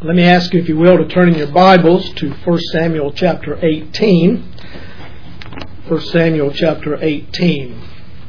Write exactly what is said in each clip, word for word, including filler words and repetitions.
Let me ask you, if you will, to turn in your Bibles to First Samuel chapter eighteen. First Samuel chapter eighteen.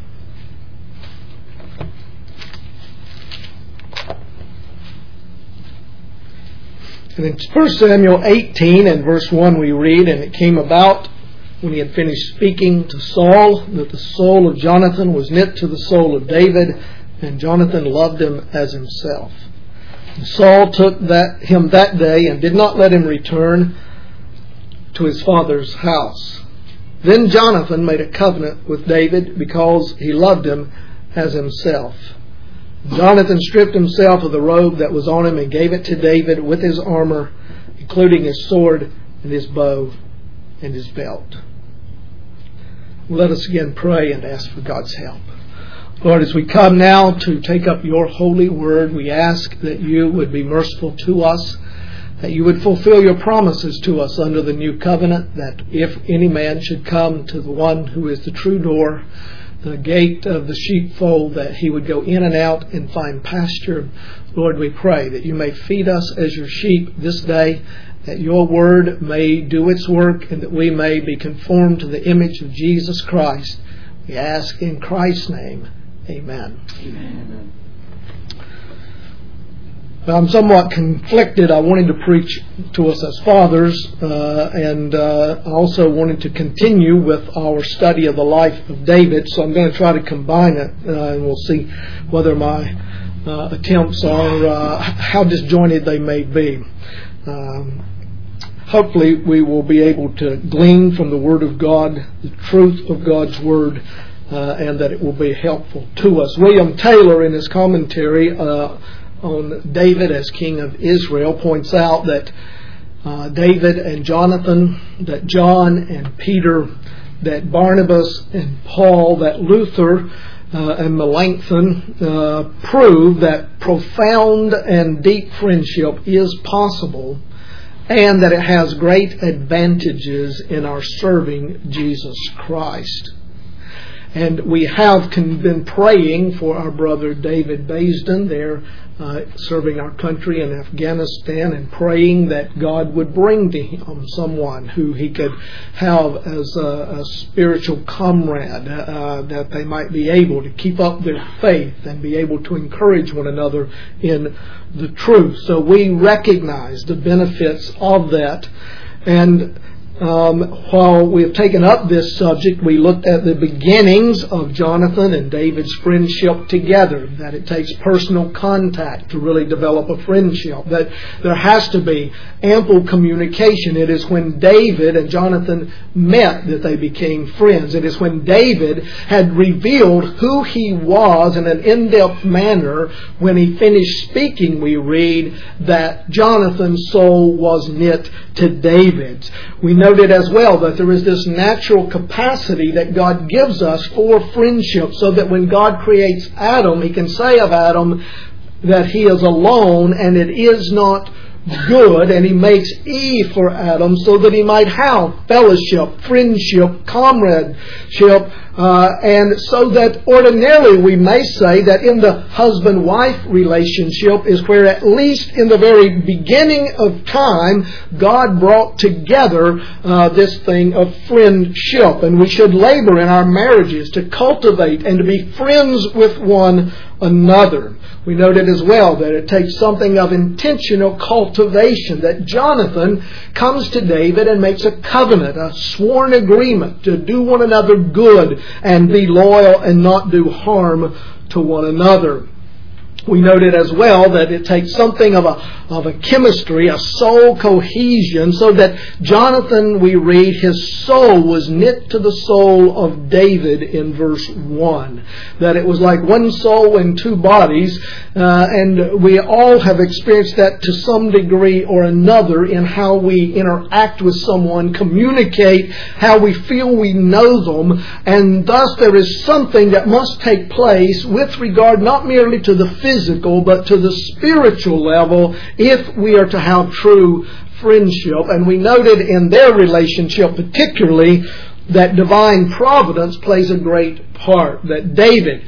And in First Samuel eighteen and verse one we read, "And it came about when he had finished speaking to Saul that the soul of Jonathan was knit to the soul of David, and Jonathan loved him as himself. And Saul took that, him that day and did not let him return to his father's house. Then Jonathan made a covenant with David because he loved him as himself. Jonathan stripped himself of the robe that was on him and gave it to David with his armor, including his sword and his bow and his belt." Let us again pray and ask for God's help. Lord, as we come now to take up your holy word, we ask that you would be merciful to us, that you would fulfill your promises to us under the new covenant, that if any man should come to the one who is the true door, the gate of the sheepfold, that he would go in and out and find pasture. Lord, we pray that you may feed us as your sheep this day, that your word may do its work, and that we may be conformed to the image of Jesus Christ. We ask in Christ's name. Amen. Amen. I'm somewhat conflicted. I wanted to preach to us as fathers, uh, and uh, I also wanted to continue with our study of the life of David, so I'm going to try to combine it, uh, and we'll see whether my uh, attempts are, uh, how disjointed they may be. Um, hopefully we will be able to glean from the Word of God the truth of God's Word, Uh, and that it will be helpful to us. William Taylor, in his commentary uh, on David as king of Israel, points out that uh, David and Jonathan, that John and Peter, that Barnabas and Paul, that Luther uh, and Melanchthon uh, prove that profound and deep friendship is possible, and that it has great advantages in our serving Jesus Christ. And we have been praying for our brother David Baisden there, uh, serving our country in Afghanistan, and praying that God would bring to him someone who he could have as a, a spiritual comrade, uh, that they might be able to keep up their faith and be able to encourage one another in the truth. So we recognize the benefits of that. And Um, while we have taken up this subject, we looked at the beginnings of Jonathan and David's friendship together, that it takes personal contact to really develop a friendship, that there has to be ample communication. It is when David and Jonathan met that they became friends. It is when David had revealed who he was in an in-depth manner, when he finished speaking, we read that Jonathan's soul was knit to David's. We noted as well that there is this natural capacity that God gives us for friendship, so that when God creates Adam, he can say of Adam that he is alone and it is not good, and he makes Eve for Adam so that he might have fellowship, friendship, comradeship, uh, and so that ordinarily we may say that in the husband-wife relationship is where, at least in the very beginning of time, God brought together uh, this thing of friendship, and we should labor in our marriages to cultivate and to be friends with one another. We noted as well that it takes something of intentional cultivation, that Jonathan comes to David and makes a covenant, a sworn agreement to do one another good and be loyal and not do harm to one another. We noted as well that it takes something of a of a chemistry, a soul cohesion, so that Jonathan, we read, his soul was knit to the soul of David in verse one. That it was like one soul in two bodies, uh, and we all have experienced that to some degree or another in how we interact with someone, communicate, how we feel we know them, and thus there is something that must take place with regard not merely to the physical but to the spiritual level if we are to have true friendship. And we noted in their relationship particularly that divine providence plays a great part. That David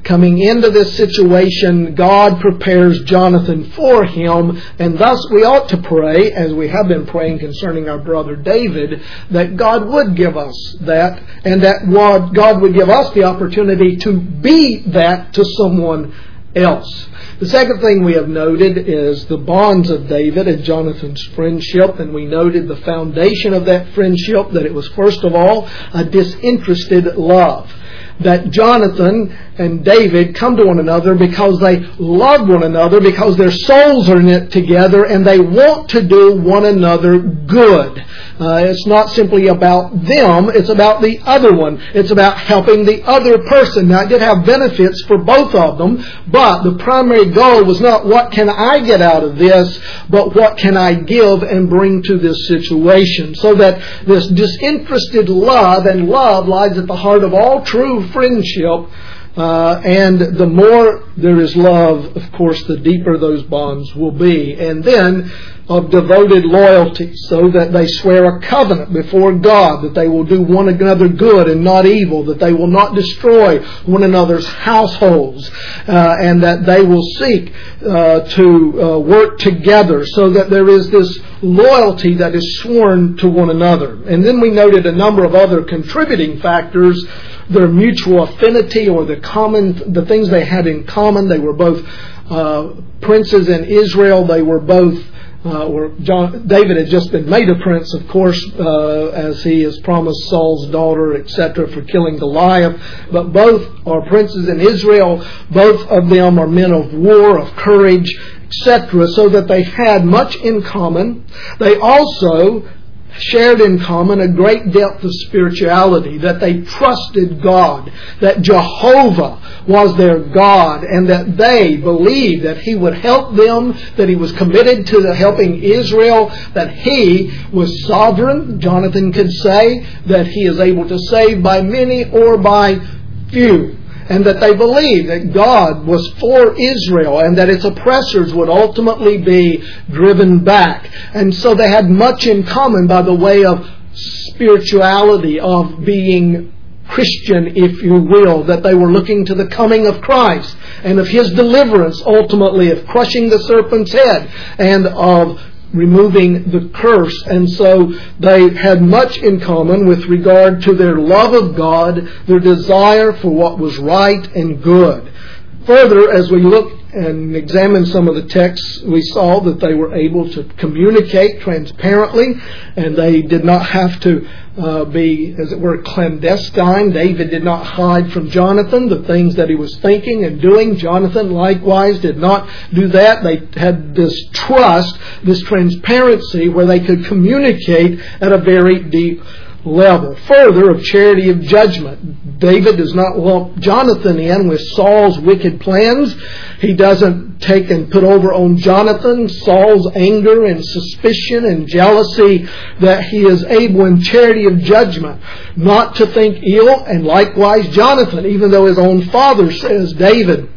coming into this situation, God prepares Jonathan for him, and thus we ought to pray, as we have been praying concerning our brother David, that God would give us that, and that God would give us the opportunity to be that to someone else. The second thing we have noted is the bonds of David and Jonathan's friendship, and we noted the foundation of that friendship, that it was first of all a disinterested love. That Jonathan and David come to one another because they love one another, because their souls are in it together, and they want to do one another good. Uh, it's not simply about them, it's about the other one. It's about helping the other person. Now, it did have benefits for both of them, but the primary goal was not what can I get out of this, but what can I give and bring to this situation. So that this disinterested love, and love lies at the heart of all true friendship, uh, and the more there is love, of course, the deeper those bonds will be. And then of devoted loyalty, so that they swear a covenant before God that they will do one another good and not evil, that they will not destroy one another's households, uh, and that they will seek uh, to uh, work together, so that there is this loyalty that is sworn to one another. And then we noted a number of other contributing factors: their mutual affinity, or the common, the things they had in common. They were both uh, princes in Israel. They were both Uh, where John, David had just been made a prince, of course, uh, as he has promised Saul's daughter, et cetera, for killing Goliath. But both are princes in Israel. Both of them are men of war, of courage, et cetera, so that they had much in common. They also shared in common a great depth of spirituality, that they trusted God, that Jehovah was their God, and that they believed that He would help them, that He was committed to helping Israel, that He was sovereign. Jonathan could say that He is able to save by many or by few. And that they believed that God was for Israel, and that its oppressors would ultimately be driven back. And so they had much in common by the way of spirituality, of being Christian, if you will, that they were looking to the coming of Christ and of His deliverance, ultimately, of crushing the serpent's head and of removing the curse. And so they had much in common with regard to their love of God, their desire for what was right and good. Further, as we look and examine some of the texts, we saw that they were able to communicate transparently, and they did not have to uh, be, as it were, clandestine. David did not hide from Jonathan the things that he was thinking and doing. Jonathan likewise did not do that. They had this trust, this transparency, where they could communicate at a very deep level. Further, of charity of judgment. David does not lump Jonathan in with Saul's wicked plans. He doesn't take and put over on Jonathan Saul's anger and suspicion and jealousy, that he is able in charity of judgment not to think ill. And likewise Jonathan, even though his own father says David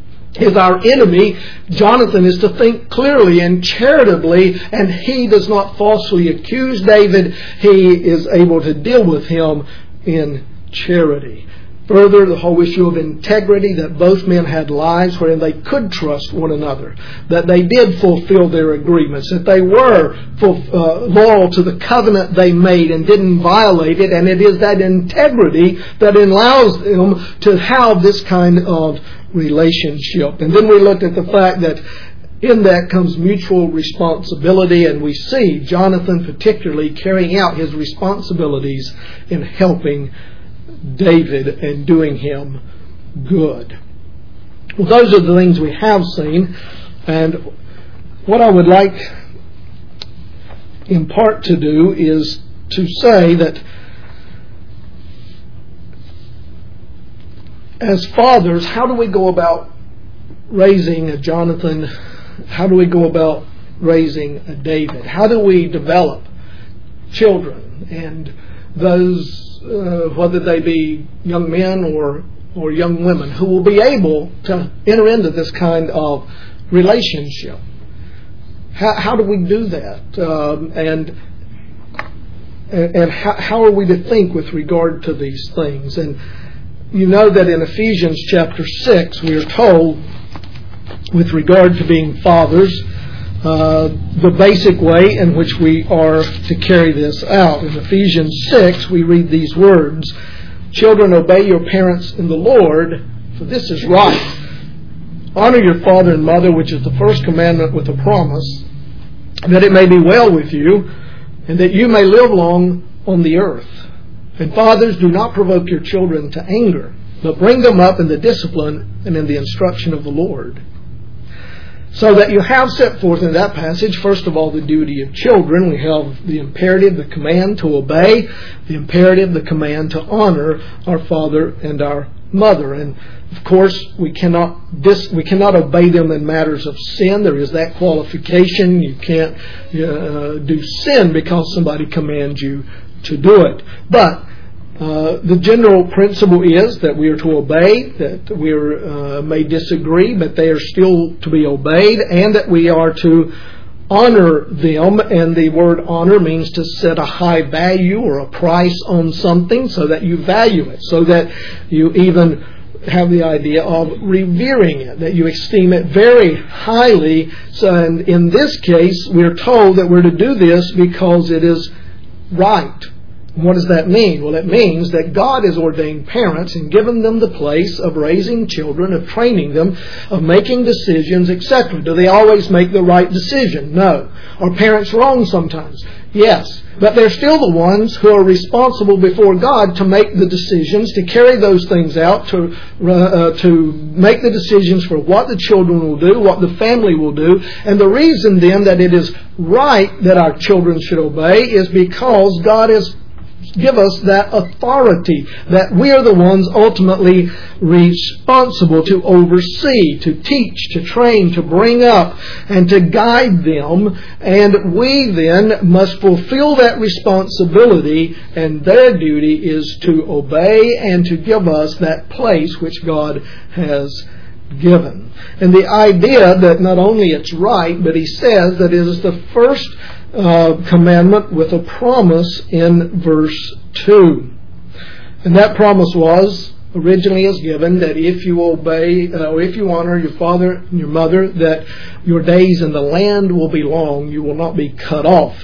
is our enemy, Jonathan is to think clearly and charitably, and he does not falsely accuse David. He is able to deal with him in charity. Further, the whole issue of integrity, that both men had lives wherein they could trust one another, that they did fulfill their agreements, that they were full, uh, loyal to the covenant they made and didn't violate it, and it is that integrity that allows them to have this kind of relationship. And then we looked at the fact that in that comes mutual responsibility, and we see Jonathan particularly carrying out his responsibilities in helping David and doing him good. Well, those are the things we have seen, and what I would like in part to do is to say that as fathers, how do we go about raising a Jonathan? How do we go about raising a David? How do we develop children, and those Uh, whether they be young men or or young women, who will be able to enter into this kind of relationship? How, how do we do that? Um, and and how, how are we to think with regard to these things? And you know that in Ephesians chapter six, we are told, with regard to being fathers, uh, the basic way in which we are to carry this out. In Ephesians six, we read these words, "Children, obey your parents in the Lord, for this is right. Honor your father and mother, which is the first commandment with a promise, that it may be well with you, and that you may live long on the earth. And fathers, do not provoke your children to anger, but bring them up in the discipline and in the instruction of the Lord." So that you have set forth in that passage, first of all, the duty of children. We have the imperative, the command to obey, the imperative, the command to honor our father and our mother. And of course, we cannot dis, we cannot obey them in matters of sin. There is that qualification. You can't uh, do sin because somebody commands you to do it. But uh, the general principle is that we are to obey, that we are, uh, may disagree, but they are still to be obeyed, and that we are to honor them. And the word honor means to set a high value or a price on something so that you value it, so that you even have the idea of revering it, that you esteem it very highly. So, and in this case, we're told that we're to do this because it is right. What does that mean? Well, it means that God has ordained parents and given them the place of raising children, of training them, of making decisions, et cetera. Do they always make the right decision? No. Are parents wrong sometimes? Yes. But they're still the ones who are responsible before God to make the decisions, to carry those things out, to uh, to make the decisions for what the children will do, what the family will do. And the reason then that it is right that our children should obey is because God has give us that authority, that we are the ones ultimately responsible to oversee, to teach, to train, to bring up, and to guide them. And we then must fulfill that responsibility, and their duty is to obey and to give us that place which God has given. And the idea that not only it's right, but he says that it is the first Uh, commandment with a promise in verse two. And that promise was, originally is given, that if you obey, uh, or if you honor your father and your mother, that your days in the land will be long, you will not be cut off.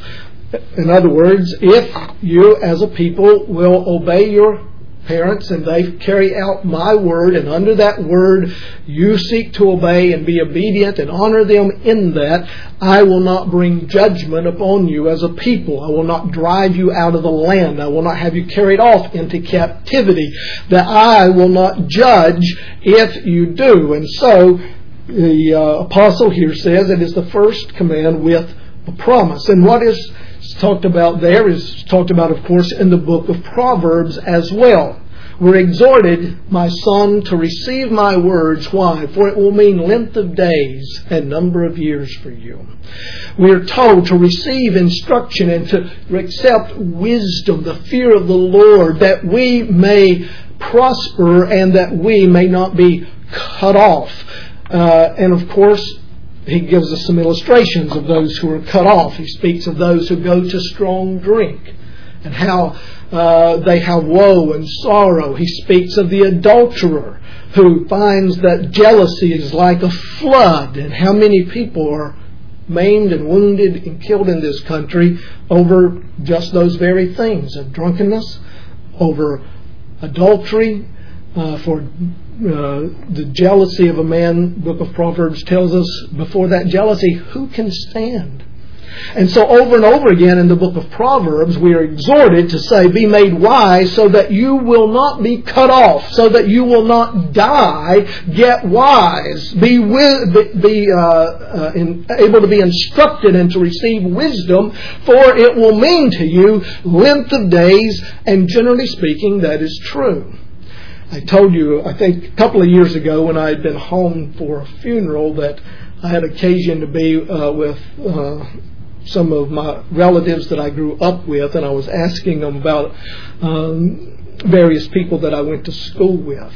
In other words, if you as a people will obey your parents and they carry out my word, and under that word you seek to obey and be obedient and honor them in that, I will not bring judgment upon you as a people. I will not drive you out of the land. I will not have you carried off into captivity. That I will not judge if you do. And so the uh, apostle here says it is the first command with a promise. And what is talked about there is talked about, of course, in the book of Proverbs as well. We're exhorted, my son, to receive my words. Why? For it will mean length of days and number of years for you. We are told to receive instruction and to accept wisdom, the fear of the Lord, that we may prosper and that we may not be cut off. Uh, and of course, he gives us some illustrations of those who are cut off. He speaks of those who go to strong drink and how uh, they have woe and sorrow. He speaks of the adulterer who finds that jealousy is like a flood, and how many people are maimed and wounded and killed in this country over just those very things of drunkenness, over adultery, uh, for uh, the jealousy of a man. Book of Proverbs tells us, before that jealousy, who can stand? And so over and over again in the book of Proverbs, we are exhorted to say, be made wise so that you will not be cut off, so that you will not die. Get wise. Be, be uh, uh, in, able to be instructed and to receive wisdom, for it will mean to you length of days, and generally speaking, that is true. I told you, I think a couple of years ago when I had been home for a funeral, that I had occasion to be uh, with uh, some of my relatives that I grew up with, and I was asking them about um, various people that I went to school with.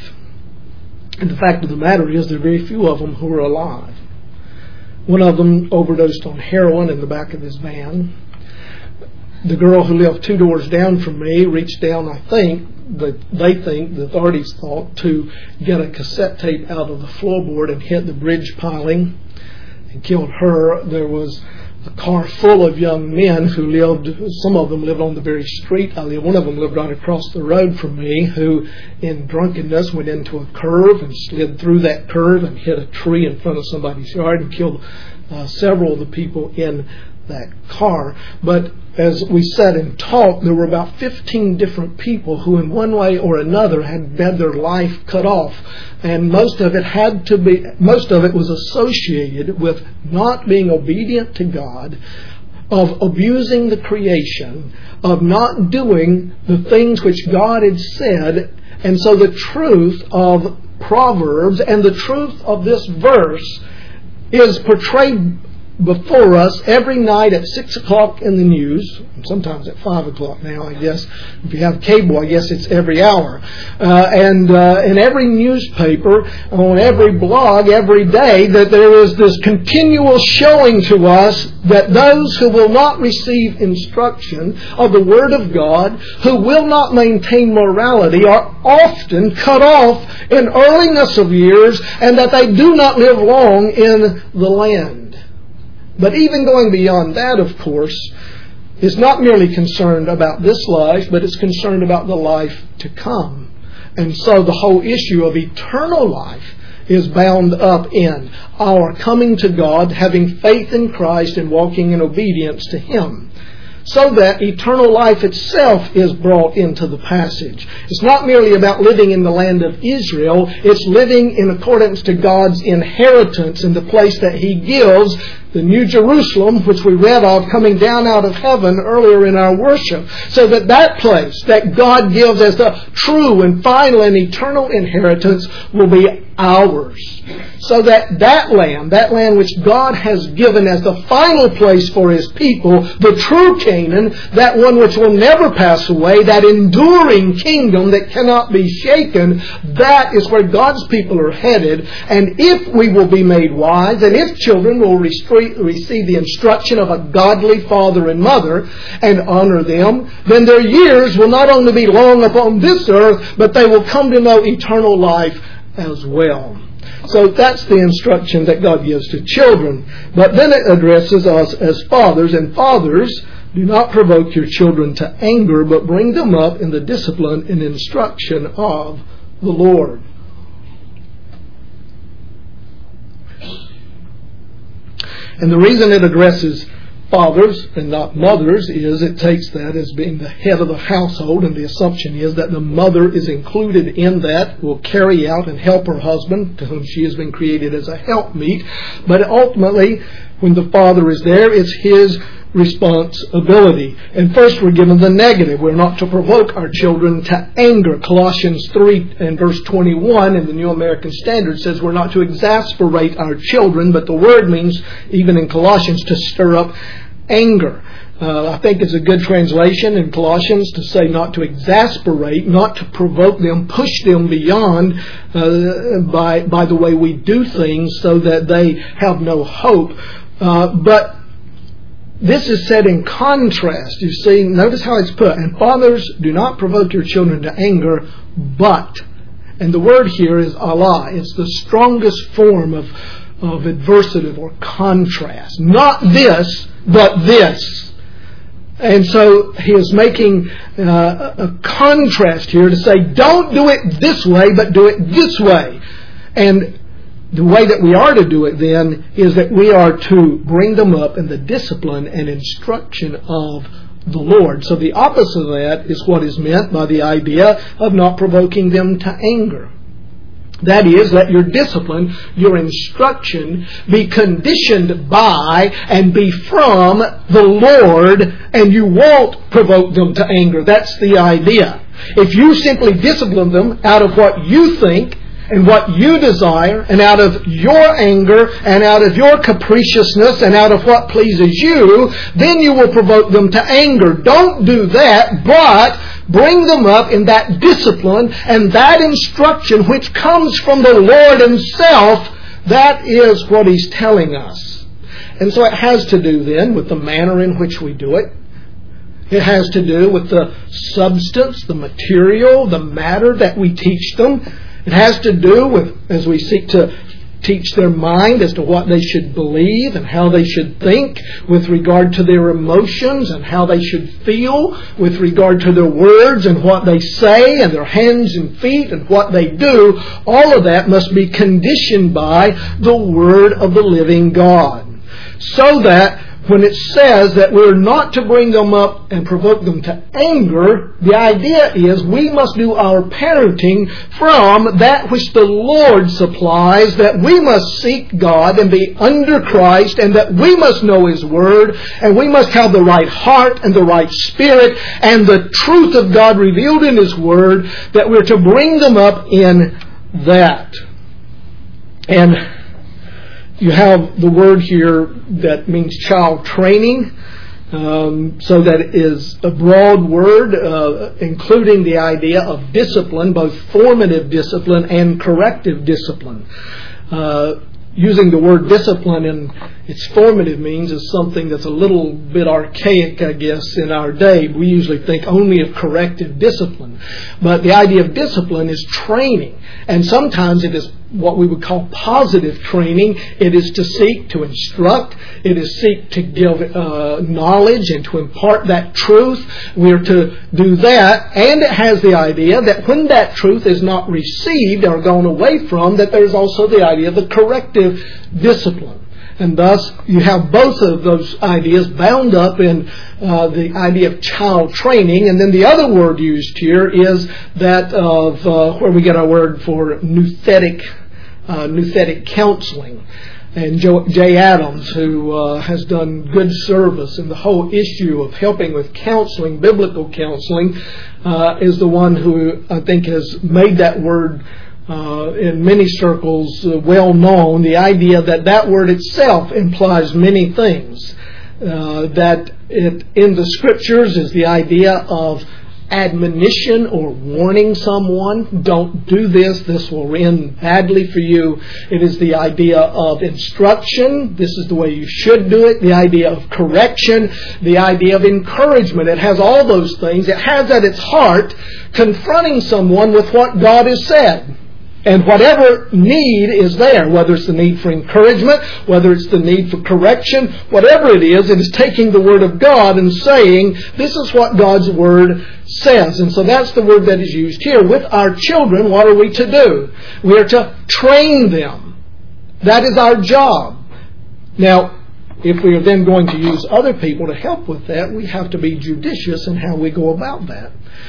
And the fact of the matter is, there are very few of them who are alive. One of them overdosed on heroin in the back of his van. the girl who lived two doors down from me reached down, I think, the, they think, the authorities thought, to get a cassette tape out of the floorboard and hit the bridge piling and killed her. There was a car full of young men who lived, some of them lived on the very street I lived. One of them lived right across the road from me, who in drunkenness went into a curve and slid through that curve and hit a tree in front of somebody's yard and killed uh, several of the people in that car. But as we sat and talked, there were about fifteen different people who in one way or another had had their life cut off, and most of it had to be most of it was associated with not being obedient to God, of abusing the creation, of not doing the things which God had said. And so the truth of Proverbs and the truth of this verse is portrayed before us every night at six o'clock in the news, sometimes at five o'clock now, I guess. If you have cable, I guess it's every hour. Uh, and uh, in every newspaper, on every blog, every day, that there is this continual showing to us that those who will not receive instruction of the Word of God, who will not maintain morality, are often cut off in earliness of years, and that they do not live long in the land. But even going beyond that, of course, is not merely concerned about this life, but it's concerned about the life to come. And so the whole issue of eternal life is bound up in our coming to God, having faith in Christ and walking in obedience to Him. So that eternal life itself is brought into the passage. It's not merely about living in the land of Israel, it's living in accordance to God's inheritance in the place that He gives, the New Jerusalem, which we read of coming down out of heaven earlier in our worship. So that that place that God gives as the true and final and eternal inheritance will be ours. So that that land, that land which God has given as the final place for His people, the true Canaan, that one which will never pass away, that enduring kingdom that cannot be shaken, that is where God's people are headed. And if we will be made wise, and if children will receive the instruction of a godly father and mother and honor them, then their years will not only be long upon this earth, but they will come to know eternal life as well. So that's the instruction that God gives to children. But then it addresses us as fathers. And fathers, do not provoke your children to anger, but bring them up in the discipline and instruction of the Lord. And the reason it addresses fathers and not mothers is it takes that as being the head of the household, and the assumption is that the mother is included in that, will carry out and help her husband, to whom she has been created as a helpmeet. But ultimately, when the father is there, it's his responsibility. And first we're given the negative. We're not to provoke our children to anger. Colossians three and verse twenty-one in the New American Standard says we're not to exasperate our children, but the word means, even in Colossians, to stir up anger. Uh, I think it's a good translation in Colossians to say not to exasperate, not to provoke them, push them beyond uh, by, by the way we do things so that they have no hope. Uh, but this is set in contrast. You see, notice how it's put. And fathers, do not provoke your children to anger, but. And the word here is Allah. It's the strongest form of, of adversative or contrast. Not this, but this. And so he is making uh, a contrast here to say, don't do it this way, but do it this way. And the way that we are to do it then is that we are to bring them up in the discipline and instruction of the Lord. So the opposite of that is what is meant by the idea of not provoking them to anger. That is, let your discipline, your instruction, be conditioned by and be from the Lord, and you won't provoke them to anger. That's the idea. If you simply discipline them out of what you think and what you desire, and out of your anger, and out of your capriciousness, and out of what pleases you, then you will provoke them to anger. Don't do that, but bring them up in that discipline and that instruction which comes from the Lord Himself. That is what He's telling us. And so it has to do then with the manner in which we do it. It has to do with the substance, the material, the matter that we teach them. It has to do with, as we seek to teach their mind as to what they should believe and how they should think with regard to their emotions and how they should feel with regard to their words and what they say and their hands and feet and what they do. All of that must be conditioned by the Word of the living God. So that when it says that we're not to bring them up and provoke them to anger, the idea is we must do our parenting from that which the Lord supplies, that we must seek God and be under Christ, and that we must know His Word, and we must have the right heart and the right spirit and the truth of God revealed in His Word, that we're to bring them up in that. And you have the word here that means child training, um, so that it is a broad word, uh, including the idea of discipline, both formative discipline and corrective discipline. Uh, using the word discipline in its formative means is something that's a little bit archaic, I guess, in our day. We usually think only of corrective discipline. But the idea of discipline is training. And sometimes it is what we would call positive training. It is to seek to instruct. It is seek to give uh, knowledge and to impart that truth. We are to do that. And it has the idea that when that truth is not received or gone away from, that there is also the idea of the corrective discipline. And thus, you have both of those ideas bound up in uh, the idea of child training. And then the other word used here is that of uh, where we get our word for nouthetic, uh, nouthetic counseling. And Jay Adams, who uh, has done good service in the whole issue of helping with counseling, biblical counseling, uh, is the one who I think has made that word Uh, in many circles uh, well known. The idea that that word itself implies many things. Uh, that it in the Scriptures is the idea of admonition or warning someone. Don't do this. This will end badly for you. It is the idea of instruction. This is the way you should do it. The idea of correction. The idea of encouragement. It has all those things. It has at its heart confronting someone with what God has said. And whatever need is there, whether it's the need for encouragement, whether it's the need for correction, whatever it is, it is taking the Word of God and saying, this is what God's Word says. And so that's the word that is used here. With our children, what are we to do? We are to train them. That is our job. Now, if we are then going to use other people to help with that, we have to be judicious in how we go about that.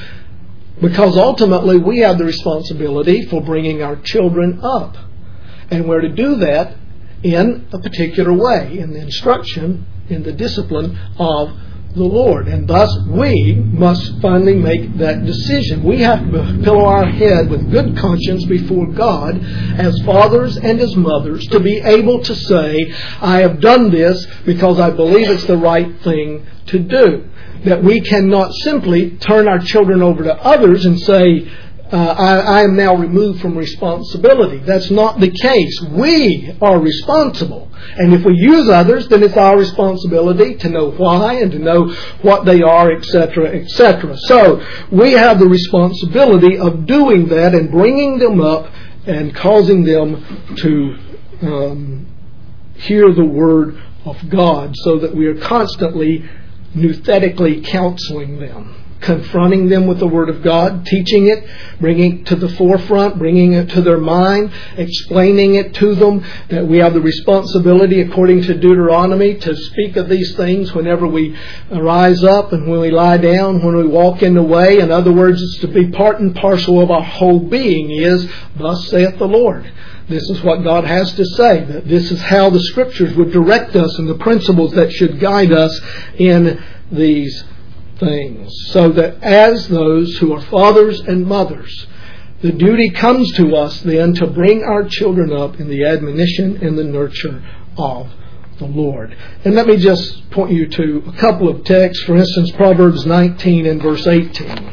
Because ultimately we have the responsibility for bringing our children up. And we're to do that in a particular way, in the instruction, in the discipline of the Lord. And thus we must finally make that decision. We have to pillow our head with good conscience before God as fathers and as mothers to be able to say, I have done this because I believe it's the right thing to do. That we cannot simply turn our children over to others and say, uh, I, I am now removed from responsibility. That's not the case. We are responsible. And if we use others, then it's our responsibility to know why and to know what they are, et cetera, et cetera. So we have the responsibility of doing that and bringing them up and causing them to um, hear the Word of God so that we are constantly nouthetically counseling them, confronting them with the Word of God, teaching it, bringing it to the forefront, bringing it to their mind, explaining it to them, that we have the responsibility, according to Deuteronomy, to speak of these things whenever we rise up and when we lie down, when we walk in the way. In other words, it's to be part and parcel of our whole being is, thus saith the Lord. This is what God has to say. That this is how the Scriptures would direct us and the principles that should guide us in these things. So that as those who are fathers and mothers, the duty comes to us then to bring our children up in the admonition and the nurture of the Lord. And let me just point you to a couple of texts. For instance, Proverbs nineteen and verse eighteen.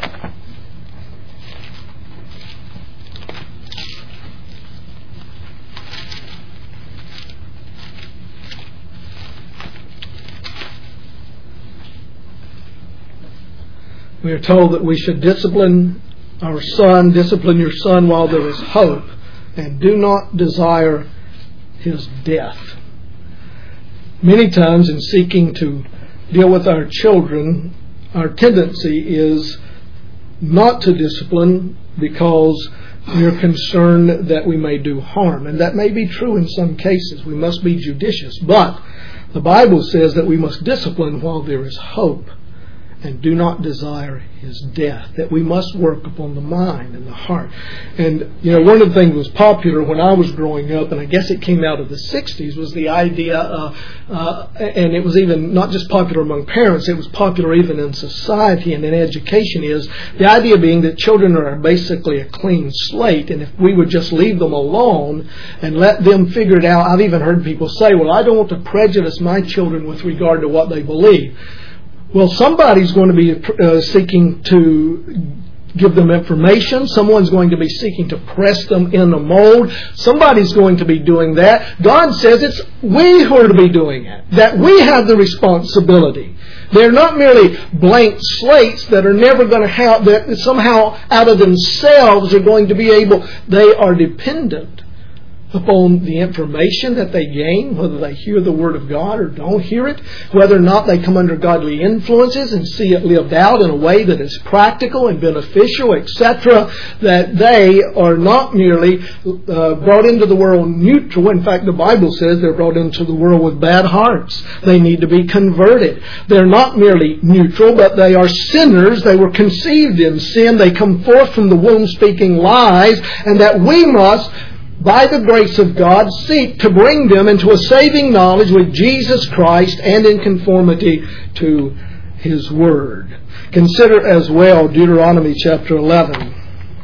We are told that we should discipline our son, discipline your son while there is hope, and do not desire his death. Many times in seeking to deal with our children, our tendency is not to discipline because we are concerned that we may do harm. And that may be true in some cases. We must be judicious. But the Bible says that we must discipline while there is hope, and do not desire his death, that we must work upon the mind and the heart. And, you know, one of the things that was popular when I was growing up, and I guess it came out of the sixties, was the idea, uh, uh, and it was even not just popular among parents, it was popular even in society and in education, is the idea being that children are basically a clean slate, and if we would just leave them alone and let them figure it out. I've even heard people say, well, I don't want to prejudice my children with regard to what they believe. Well, somebody's going to be uh, seeking to give them information. Someone's going to be seeking to press them in a mold. Somebody's going to be doing that. God says it's we who are to be doing it, that we have the responsibility. They're not merely blank slates that are never going to have, that somehow out of themselves are going to be able, they are dependent upon the information that they gain, whether they hear the Word of God or don't hear it, whether or not they come under godly influences and see it lived out in a way that is practical and beneficial, et cetera, that they are not merely uh, brought into the world neutral. In fact, the Bible says they're brought into the world with bad hearts. They need to be converted. They're not merely neutral, but they are sinners. They were conceived in sin. They come forth from the womb speaking lies, and that we must, by the grace of God, seek to bring them into a saving knowledge with Jesus Christ and in conformity to His Word. Consider as well Deuteronomy chapter eleven.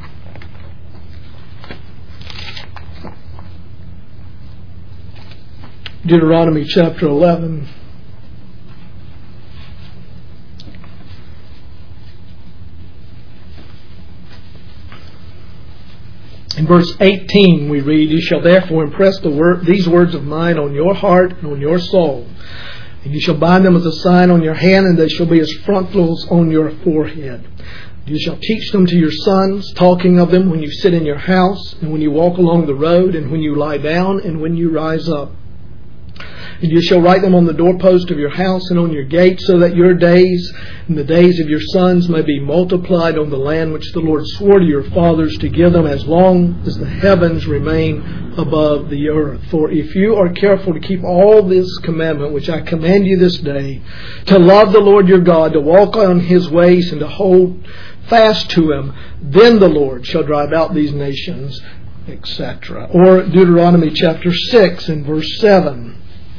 Deuteronomy chapter eleven. In verse eighteen we read, "You shall therefore impress the word, these words of mine on your heart and on your soul. And you shall bind them as a sign on your hand, and they shall be as frontals on your forehead. You shall teach them to your sons, talking of them when you sit in your house, and when you walk along the road, and when you lie down, and when you rise up. And you shall write them on the doorpost of your house and on your gates, so that your days and the days of your sons may be multiplied on the land which the Lord swore to your fathers to give them, as long as the heavens remain above the earth. For if you are careful to keep all this commandment which I command you this day, to love the Lord your God, to walk on His ways, and to hold fast to Him, then the Lord shall drive out these nations," et cetera. Or Deuteronomy chapter six and verse seven.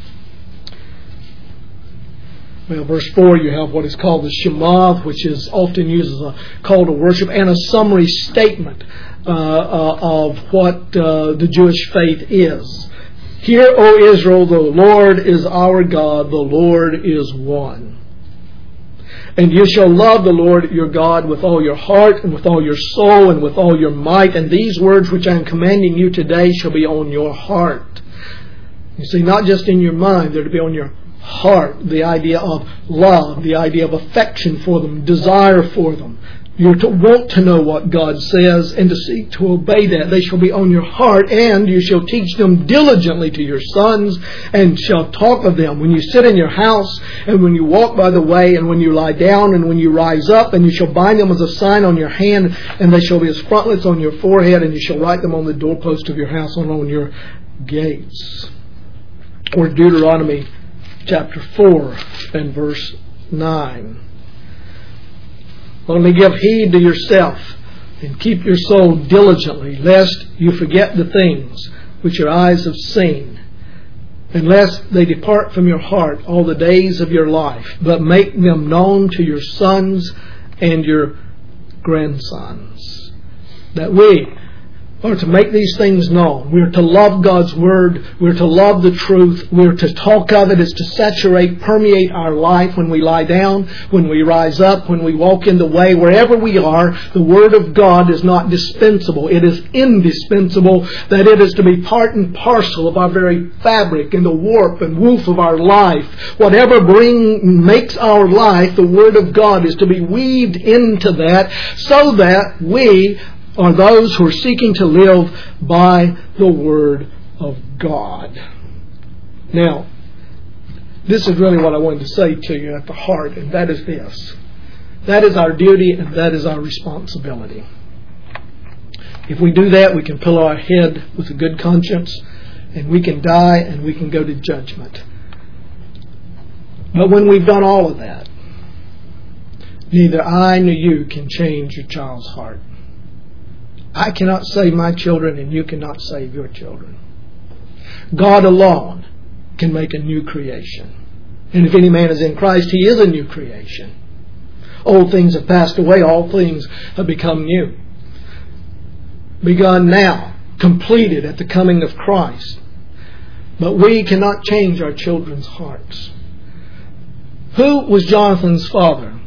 Well, verse four, you have what is called the Shema, which is often used as a call to worship and a summary statement uh, uh, of what uh, the Jewish faith is. "Hear, O Israel, the Lord is our God, the Lord is one. And you shall love the Lord your God with all your heart and with all your soul and with all your might. And these words which I am commanding you today shall be on your heart." You see, not just in your mind, they're to be on your heart. The idea of love, the idea of affection for them, desire for them. You're to want to know what God says and to seek to obey that. They shall be on your heart, and you shall teach them diligently to your sons, and shall talk of them when you sit in your house, and when you walk by the way, and when you lie down, and when you rise up. And you shall bind them as a sign on your hand, and they shall be as frontlets on your forehead, and you shall write them on the doorpost of your house and on your gates. Or Deuteronomy chapter four and verse nine. "Only give heed to yourself, and keep your soul diligently, lest you forget the things which your eyes have seen, and lest they depart from your heart all the days of your life, but make them known to your sons and your grandsons." That we or to make these things known. We're to love God's Word. We're to love the truth. We're to talk of it. It's to saturate, permeate our life when we lie down, when we rise up, when we walk in the way. Wherever we are, the Word of God is not dispensable. It is indispensable, that it is to be part and parcel of our very fabric and the warp and woof of our life. Whatever bring, makes our life, the Word of God is to be weaved into that, so that we are those who are seeking to live by the Word of God. Now, this is really what I wanted to say to you at the heart, and that is this. That is our duty and that is our responsibility. If we do that, we can pillow our head with a good conscience, and we can die and we can go to judgment. But when we've done all of that, neither I nor you can change your child's heart. I cannot save my children, and you cannot save your children. God alone can make a new creation. And if any man is in Christ, he is a new creation. Old things have passed away, all things have become new. Begun now, completed at the coming of Christ. But we cannot change our children's hearts. Who was Jonathan's father?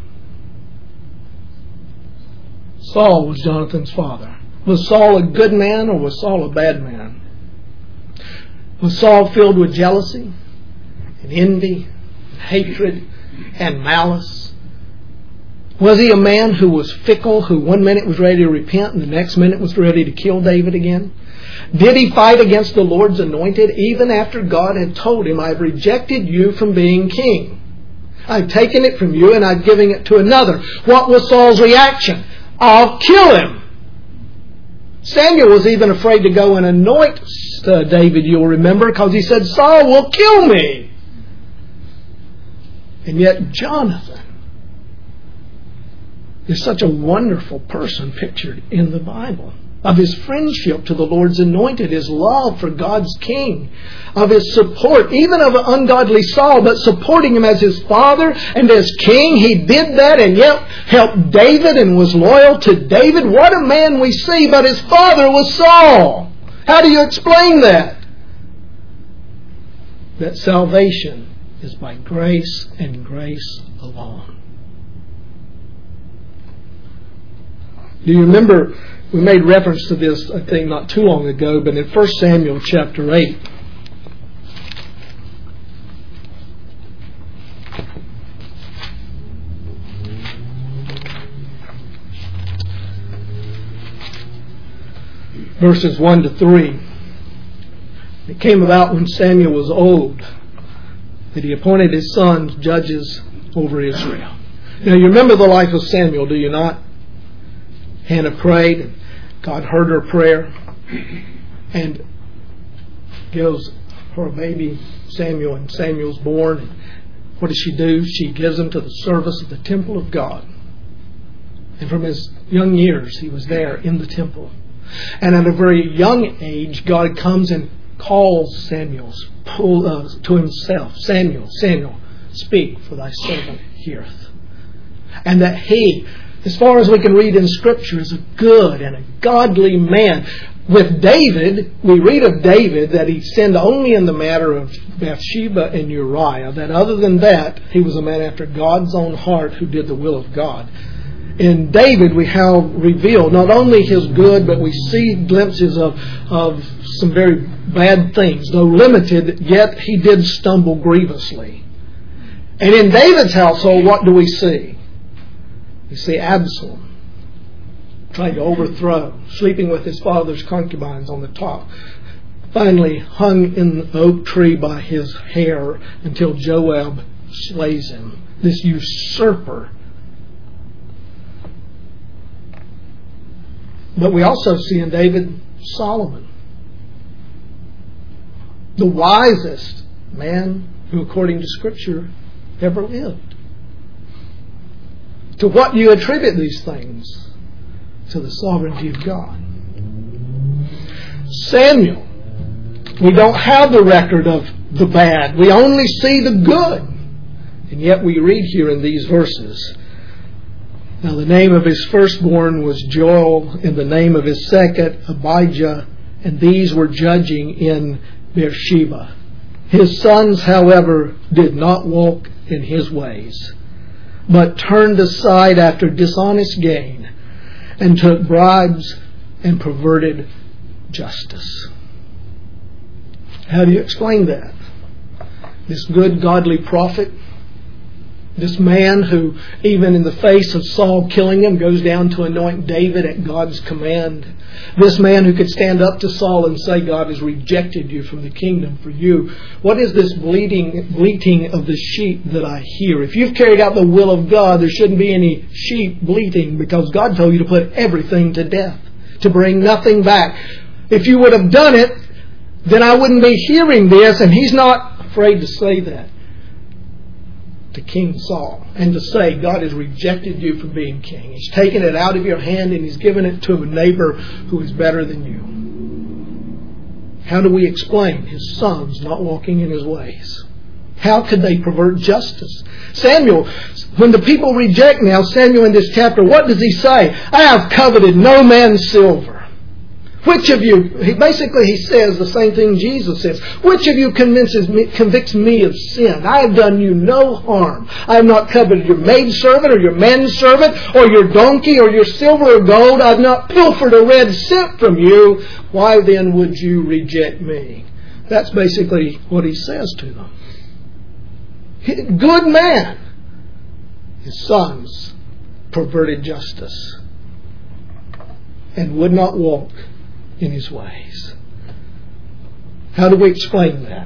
Saul was Jonathan's father. Was Saul a good man or was Saul a bad man? Was Saul filled with jealousy and envy and hatred and malice? Was he a man who was fickle, who one minute was ready to repent and the next minute was ready to kill David again? Did he fight against the Lord's anointed even after God had told him, I've rejected you from being king. I've taken it from you and I'm giving it to another. What was Saul's reaction? I'll kill him. Samuel was even afraid to go and anoint uh, David, you'll remember, because he said, Saul will kill me. And yet Jonathan is such a wonderful person pictured in the Bible. Of his friendship to the Lord's anointed, his love for God's king, of his support, even of an ungodly Saul, but supporting him as his father and as king. He did that and yet helped David and was loyal to David. What a man we see, but his father was Saul. How do you explain that? That salvation is by grace and grace alone. Do you remember, we made reference to this, I think, not too long ago, but in First Samuel chapter eight, verses one to three, it came about when Samuel was old that he appointed his sons judges over Israel. Now, you remember the life of Samuel, do you not? Hannah prayed, and God heard her prayer and gives her a baby, Samuel, and Samuel's born. And what does she do? She gives him to the service of the temple of God. And from his young years, he was there in the temple. And at a very young age, God comes and calls Samuel uh, to himself. Samuel, Samuel, speak, for thy servant heareth. And that he, as far as we can read in Scripture, is a good and a godly man. With David, we read of David that he sinned only in the matter of Bathsheba and Uriah. That other than that, he was a man after God's own heart who did the will of God. In David, we have revealed not only his good, but we see glimpses of, of some very bad things. Though limited, yet he did stumble grievously. And in David's household, what do we see? We see Absalom trying to overthrow, sleeping with his father's concubines on the top. Finally hung in the oak tree by his hair until Joab slays him. This usurper. But we also see in David Solomon, the wisest man who, according to Scripture, ever lived. To what do you attribute these things? To the sovereignty of God. Samuel, we don't have the record of the bad. We only see the good. And yet we read here in these verses Now the name of his firstborn was Joel, and the name of his second Abijah, and these were judging in Beersheba. His sons, however, did not walk in his ways, but turned aside after dishonest gain, and took bribes and perverted justice. How do you explain that? This good, godly prophet, this man who, even in the face of Saul killing him, goes down to anoint David at God's command. This man who could stand up to Saul and say, God has rejected you from the kingdom for you. What is this bleating, bleating of the sheep that I hear? If you've carried out the will of God, there shouldn't be any sheep bleating, because God told you to put everything to death, to bring nothing back. If you would have done it, then I wouldn't be hearing this. And he's not afraid to say that to King Saul, and to say, God has rejected you from being king. He's taken it out of your hand and He's given it to a neighbor who is better than you. How do we explain his sons not walking in His ways? How could they pervert justice? Samuel, when the people reject now Samuel in this chapter, what does he say? I have coveted no man's silver. Which of you, he, basically he says the same thing Jesus says. Which of you convinces me, convicts me of sin? I have done you no harm. I have not coveted your maidservant or your manservant or your donkey or your silver or gold. I have not pilfered a red cent from you. Why then would you reject me? That's basically what he says to them. Good man. His sons perverted justice and would not walk in His ways. How do we explain that?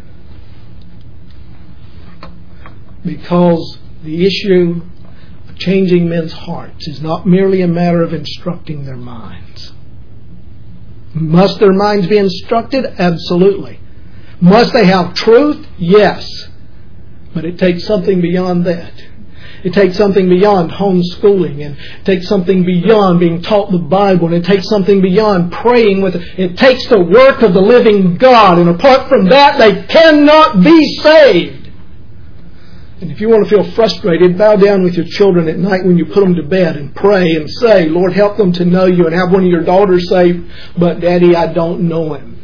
Because the issue of changing men's hearts is not merely a matter of instructing their minds. Must their minds be instructed? Absolutely. Must they have truth? Yes. But it takes something beyond that. It takes something beyond homeschooling, and it takes something beyond being taught the Bible, and it takes something beyond praying with it. It takes the work of the living God, and apart from that, they cannot be saved. And if you want to feel frustrated, bow down with your children at night when you put them to bed and pray and say, Lord, help them to know you, and have one of your daughters say, but Daddy, I don't know Him.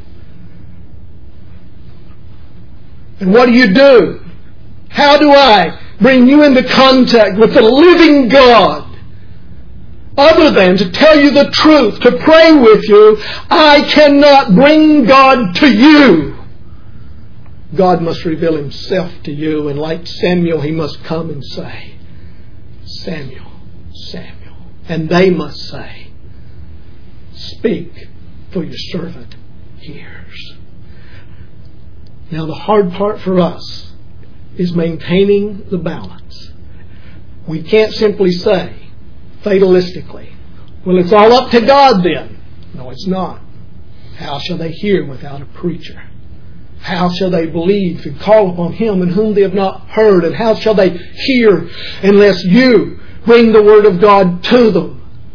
And what do you do? How do I bring you into contact with the living God, other than to tell you the truth, to pray with you? I cannot bring God to you. God must reveal Himself to you, and like Samuel, He must come and say, Samuel, Samuel. And they must say, speak, for your servant hears. Now the hard part for us is maintaining the balance. We can't simply say, fatalistically, well, it's all up to God then. No, it's not. How shall they hear without a preacher? How shall they believe and call upon Him in whom they have not heard? And how shall they hear unless you bring the Word of God to them?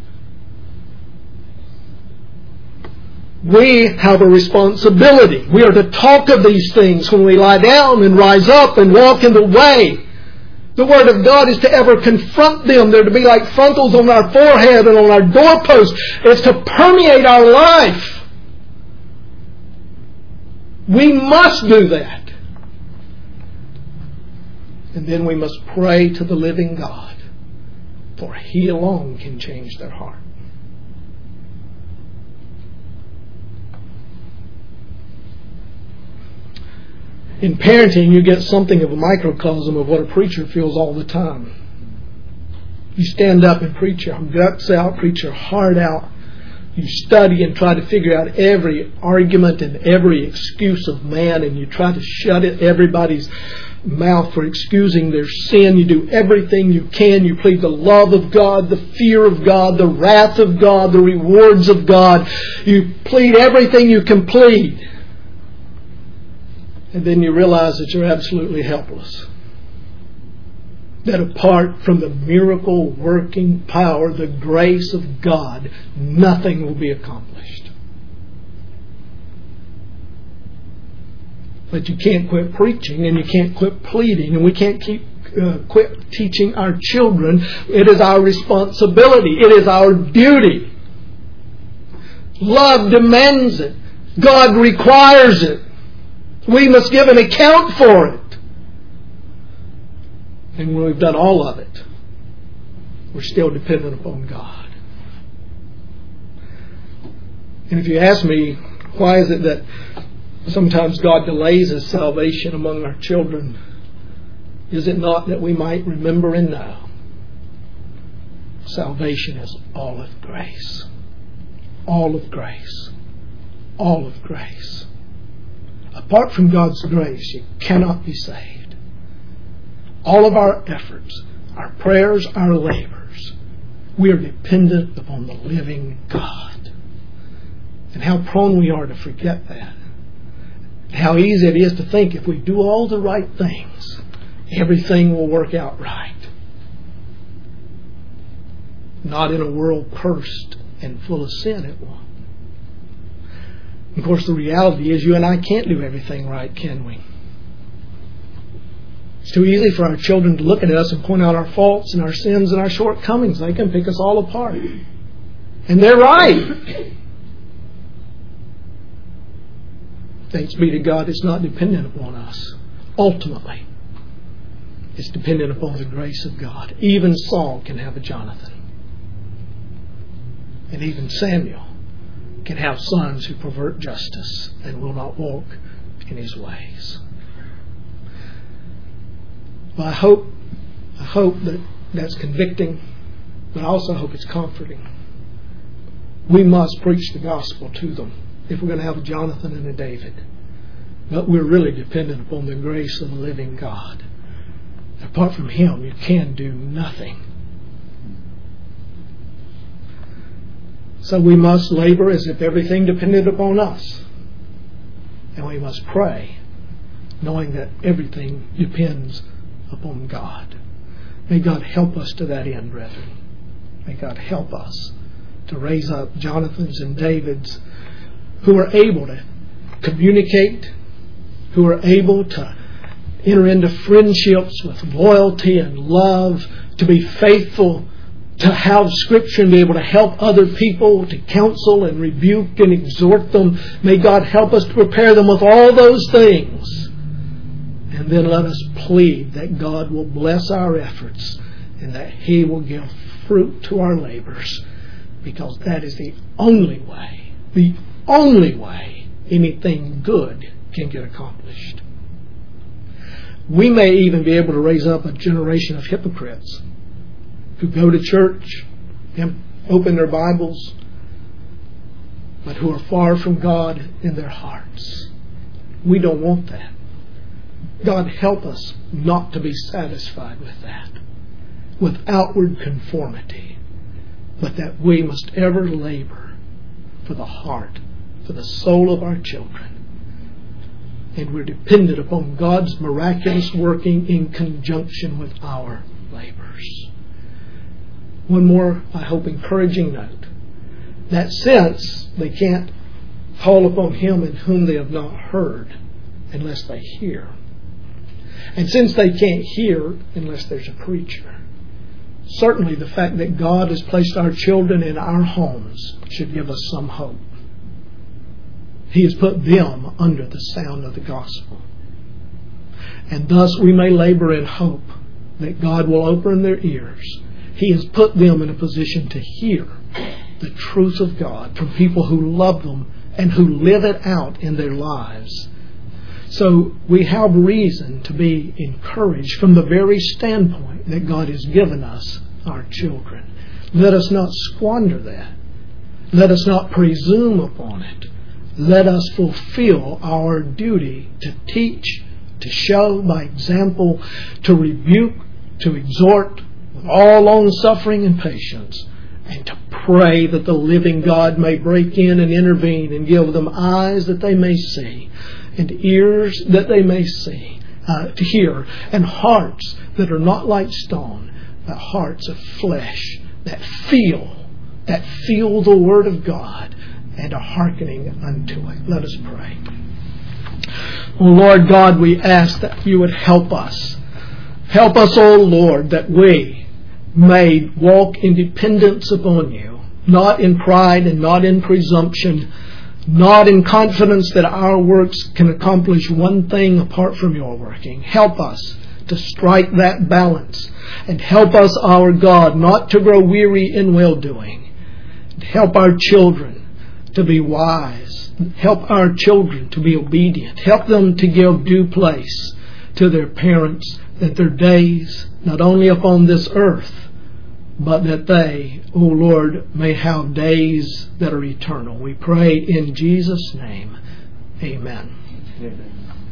We have a responsibility. We are to talk of these things when we lie down and rise up and walk in the way. The Word of God is to ever confront them. They're to be like frontals on our forehead and on our doorpost. It's to permeate our life. We must do that. And then we must pray to the living God, for He alone can change their heart. In parenting, you get something of a microcosm of what a preacher feels all the time. You stand up and preach your guts out, preach your heart out. You study and try to figure out every argument and every excuse of man, and you try to shut it everybody's mouth for excusing their sin. You do everything you can. You plead the love of God, the fear of God, the wrath of God, the rewards of God. You plead everything you can plead. And then you realize that you're absolutely helpless. That apart from the miracle working power, the grace of God, nothing will be accomplished. But you can't quit preaching, and you can't quit pleading, and we can't keep uh, quit teaching our children. It is our responsibility. It is our duty. Love demands it. God requires it. We must give an account for it. And when we've done all of it, we're still dependent upon God. And if you ask me, why is it that sometimes God delays His salvation among our children? Is it not that we might remember and know salvation is all of grace? All of grace. All of grace. Apart from God's grace, you cannot be saved. All of our efforts, our prayers, our labors, we are dependent upon the living God. And how prone we are to forget that. How easy it is to think if we do all the right things, everything will work out right. Not in a world cursed and full of sin, it won't. Of course, the reality is you and I can't do everything right, can we? It's too easy for our children to look at us and point out our faults and our sins and our shortcomings. They can pick us all apart. And they're right. Thanks be to God, it's not dependent upon us. Ultimately, it's dependent upon the grace of God. Even Saul can have a Jonathan. And even Samuel can have sons who pervert justice and will not walk in His ways. Well, I hope, I hope that that's convicting, but I also hope it's comforting. We must preach the gospel to them if we're going to have a Jonathan and a David. But we're really dependent upon the grace of the living God. Apart from Him, you can do nothing. So we must labor as if everything depended upon us. And we must pray, knowing that everything depends upon God. May God help us to that end, brethren. May God help us to raise up Jonathans and Davids who are able to communicate, who are able to enter into friendships with loyalty and love, to be faithful, to have Scripture and be able to help other people, to counsel and rebuke and exhort them. May God help us to prepare them with all those things. And then let us plead that God will bless our efforts and that He will give fruit to our labors, because that is the only way, the only way anything good can get accomplished. We may even be able to raise up a generation of hypocrites who go to church and open their Bibles, but who are far from God in their hearts. We don't want that. God, help us not to be satisfied with that, with outward conformity, but that we must ever labor for the heart, for the soul of our children. And we're dependent upon God's miraculous working in conjunction with our labors. One more, I hope, encouraging note. That since they can't call upon Him in whom they have not heard unless they hear. And since they can't hear unless there's a preacher, certainly the fact that God has placed our children in our homes should give us some hope. He has put them under the sound of the gospel. And thus we may labor in hope that God will open their ears. He has put them in a position to hear the truth of God from people who love them and who live it out in their lives. So we have reason to be encouraged from the very standpoint that God has given us our children. Let us not squander that. Let us not presume upon it. Let us fulfill our duty to teach, to show by example, to rebuke, to exhort with all long-suffering and patience, and to pray that the living God may break in and intervene and give them eyes that they may see, and ears that they may see, uh, to hear, and hearts that are not like stone, but hearts of flesh that feel, that feel the Word of God and are hearkening unto it. Let us pray. Oh Lord God, we ask that You would help us Help us, O Lord, that we may walk in dependence upon you, not in pride and not in presumption, not in confidence that our works can accomplish one thing apart from your working. Help us to strike that balance, and help us, our God, not to grow weary in well-doing. Help our children to be wise. Help our children to be obedient. Help them to give due place to their parents, that their days, not only upon this earth, but that they, O Lord, may have days that are eternal. We pray in Jesus' name. Amen. Amen.